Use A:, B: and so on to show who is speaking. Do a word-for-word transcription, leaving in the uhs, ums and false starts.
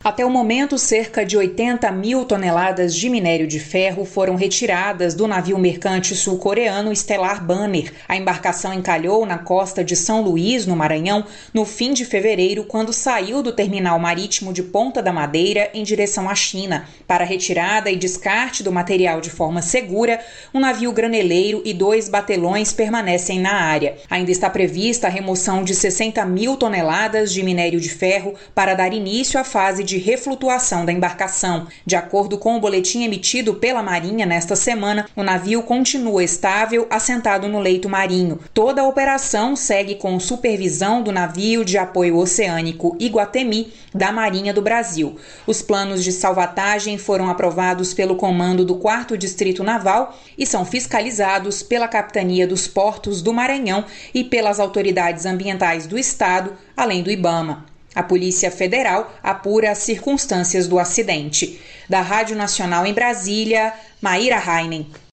A: Até o momento, cerca de oitenta mil toneladas de minério de ferro foram retiradas do navio mercante sul-coreano Stellar Banner. A embarcação encalhou na costa de São Luís, no Maranhão, no fim de fevereiro, quando saiu do terminal marítimo de Ponta da Madeira em direção à China. Para retirada e descarte do material de forma segura, um navio graneleiro e dois batelões permanecem na área. Ainda está prevista a remoção de sessenta mil toneladas de minério de ferro para dar início à fase de reflutuação da embarcação. De acordo com o boletim emitido pela Marinha nesta semana, o navio continua estável, assentado no leito marinho. Toda a operação segue com supervisão do navio de apoio oceânico Iguatemi, da Marinha do Brasil. Os planos de salvatagem foram aprovados pelo comando do quarto Distrito Naval e são fiscalizados pela Capitania dos Portos do Maranhão e pelas autoridades ambientais do estado, além do IBAMA. A Polícia Federal apura as circunstâncias do acidente. Da Rádio Nacional em Brasília, Maíra Heinen.